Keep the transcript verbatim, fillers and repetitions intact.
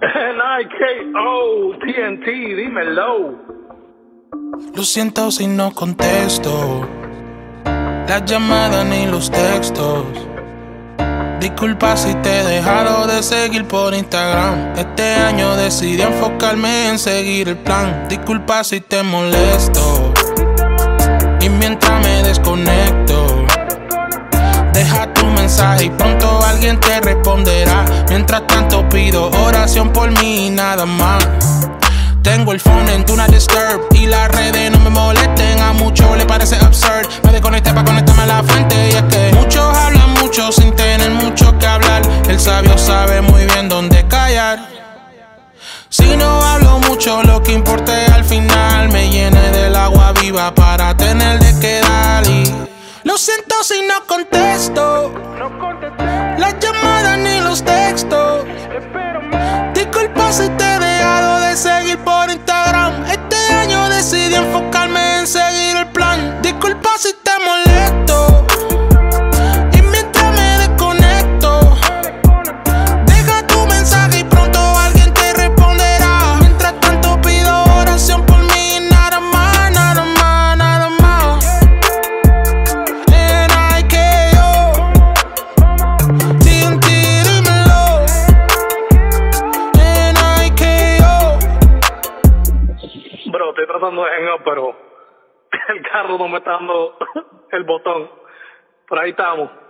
N K O, T N T, dímelo. Lo siento si no contesto las llamadas ni los textos. Disculpa si te he dejado de seguir por Instagram. Este año decidí enfocarme en seguir el plan. Disculpa si te molesto y mientras me desconecto, deja tu mensaje y pronto alguien te responderá. Mientras tanto pido oración por mí y nada más. Tengo el phone en Do Not Disturb y las redes no me molesten. A muchos le parece absurd. Me desconecté para conectarme a la fuente. Y es que muchos hablan mucho sin tener mucho que hablar. El sabio sabe muy bien dónde callar. Si no hablo mucho, lo que importa es al final me llene del agua viva para tener de qué dar. Y lo siento si no contesto las llamadas ni los textos. Disculpa si te he dejado de seguir por Instagram. Este año decidí enfocarme en seguir el plan. Disculpa si te molesto y mientras me desconecto, deja tu mensaje y pronto alguien te responderá. Mientras tanto pido oración por mí, nada más, nada más, nada más. N K O, T N T, dímelo. N K O. Bro, estoy tratando de hang up, pero el carro no me está dando el botón. Por ahí estamos.